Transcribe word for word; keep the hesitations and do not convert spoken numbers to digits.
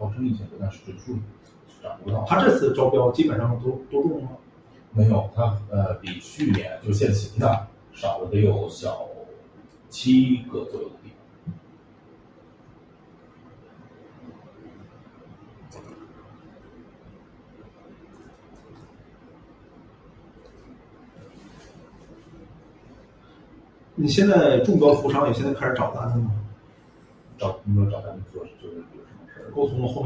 号称一千多，但是这个数掌握不到。 他这次招标基本上都都中了吗？ 没有，他呃比去年就现行的少了得有小七个左右的地方。 你现在中标图商也现在开始找单了吗？ 找你说找单，你说就是有什么事儿？ 沟通后